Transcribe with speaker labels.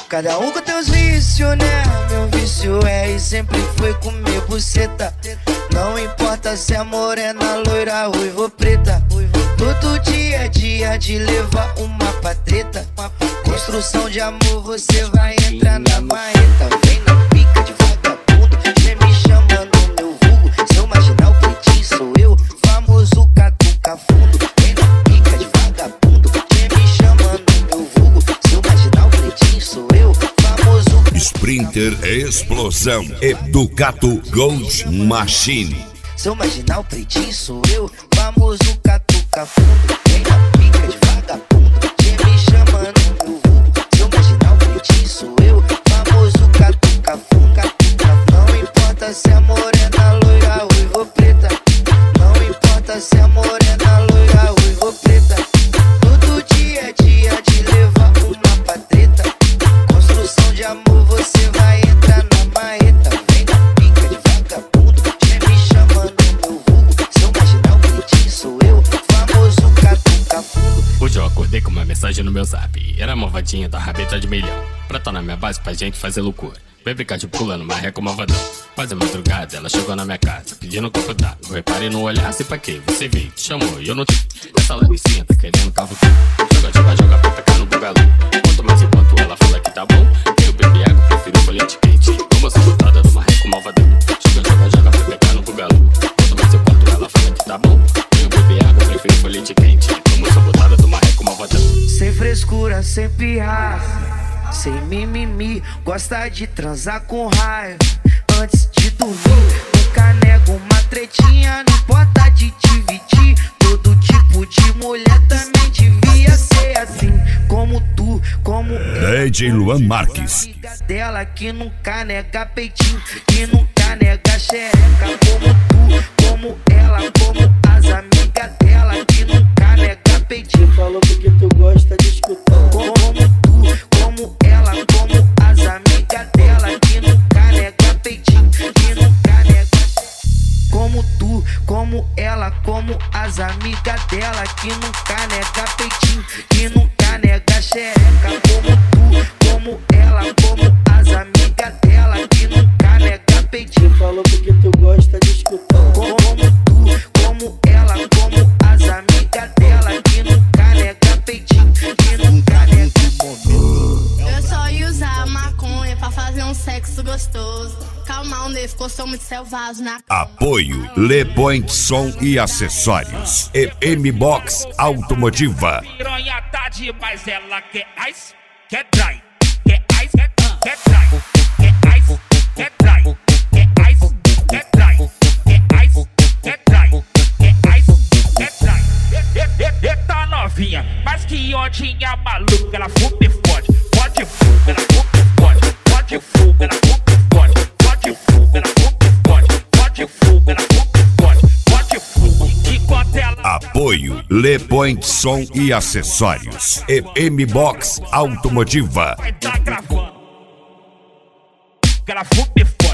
Speaker 1: Cada um com teus vícios, né? Meu vício é e sempre foi comer buceta. Não importa se é morena, loira, ruiva ou preta. Todo dia é dia de levar uma pra treta. Construção de amor, você vai entrar na marreta. Vem na pica de vagabundo, cê me chama no meu vulgo. Seu marginal pretinho sou eu, famoso catuca fundo. Vem na pica de vagabundo, cê me chama no meu vulgo. Seu marginal pretinho sou eu, famoso.
Speaker 2: Sprinter Explosão Ducato Gold Machine.
Speaker 1: Seu marginal pretinho sou eu, famoso catuca fundo. Vem na pica de vagabundo, cê me chama no meu vulgo. Seu marginal pretinho sou eu, famoso catuca fundo. Não importa se é morena, loira, ruiva ou preta. Não importa se é morena, loira, ruiva ou preta. Todo dia é dia de levar uma pra treta. Construção de amor, você vai entrar na marreta. Vem na pica de vagabundo, cê me chama no meu vulgo. Seu marginal pretinho sou eu, famoso catuca fundo.
Speaker 3: Hoje eu acordei com uma mensagem no meu zap. Era uma vadinha da rabeta de milhão. Pra tá na minha base pra gente fazer loucura. Vem brincar de pulando, marreco malvadão. Quase madrugada, ela chegou na minha casa pedindo copo d'água. Eu reparei no olhar, sei pra quê? Você veio, te chamou e eu não te... Essa laricinha tá querendo cavucar. Joga pra pecar no bugalu. Quanto mais enquanto ela fala que tá bom. Eu bebi água, prefiro colete quente. Como essa botada do marreco malvadão. Joga pra pecar no bugalu. Quanto mais enquanto ela fala que tá bom. Eu bebi água, prefiro colete quente. Como essa botada do marreco malvadão.
Speaker 1: Sem frescura, sem pirraça, sem mimimi, gosta de transar com raiva antes de dormir. Nunca nego uma tretinha, não importa de dividir. Todo tipo de mulher também devia ser assim. Como tu, como
Speaker 2: DJ Luan Marques.
Speaker 1: dela que nunca nega peitinho, que nunca nega xereca. Como tu, como ela, como as amigas dela que nunca nega peitinho.
Speaker 4: Falou porque tu gosta de escutar.
Speaker 1: Como tu, como ela, como as amigas dela que nunca nega peitinho, que nunca nega. Como tu, como ela, como as amigas dela que nunca nega peitinho, que nunca nega xereca. Como tu, como ela, como as amigas dela que nunca nega peitinho.
Speaker 4: Falou porque tu gosta de escutar.
Speaker 1: Como tu, como ela, como as amigas dela que nunca nega peitinho, que nunca nega.
Speaker 5: Eu só ia usar maconha pra fazer um sexo gostoso. Calma, onde ficou, sou muito selvagem na...
Speaker 2: Apoio Le Point Som e Acessórios. EM Box Automotiva.
Speaker 6: Piranha tá demais, ela quer ice, quer dry, quer ice, quer dry, quer ice, quer dry, quer ice, quer dry, quer ice, quer dry, quer ice, quer dry. Eita novinha, mas que ondinha maluca, ela fume e fode, fode fuga, ela fume e fode, fode fuga, ela fume e fode, fode fuga, ela fume e fode, fode fuga, ela fume e fode, fode fuga, enquanto ela...
Speaker 2: Apoio Le Point Som e Acessórios. EM Box Automotiva.
Speaker 6: Vai tá gravando, ela fume e fode.